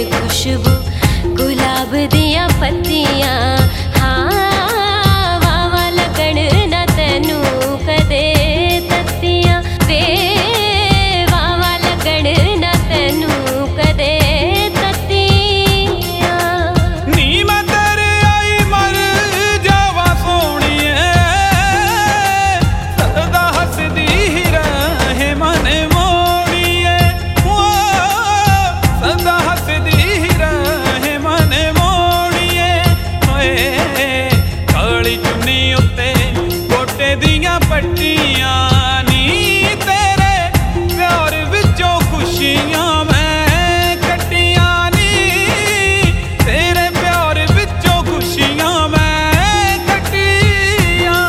खुशबू गुलाब दिया पत्तियां। हाँ वावा लगन ना तैनू कदे तत्तियां वे वावा लगन ना तैनू कदे तत्तियां। नी मैं तेरे आई मर जावा सोहणिए सदा हसदी रहे मन मोड़िए सदा हसदी रहे मन मोड़िए। काली चुन्नी उत्ते गोटे दियां पट्टियां नी तेरे प्यार विचों खुशियां मैं कट्टियां नी तेरे प्यार विचों खुशियां मैं कट्टियां।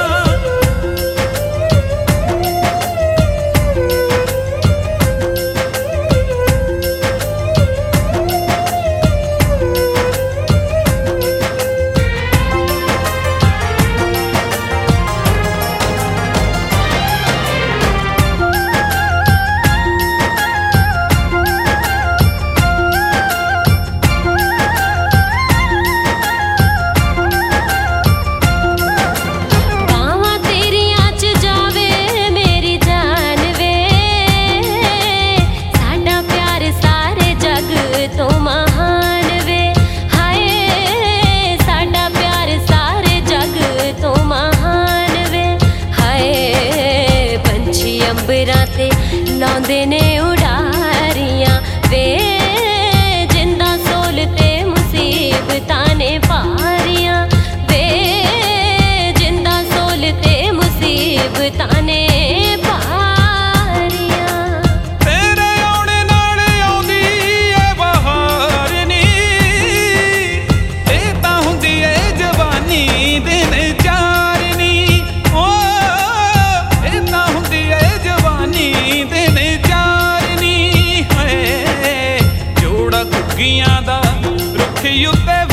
तो महान वे हाय साडा प्यार सारे जग तो महान वे हाय। पंछी अंबरां ते लाउंदे ने उड़ारियां वे जिंदा सोल ते मुसीबतां ने पारियां वे जिंदा सोल ते मुसीबतां ने दा रुख उत्ते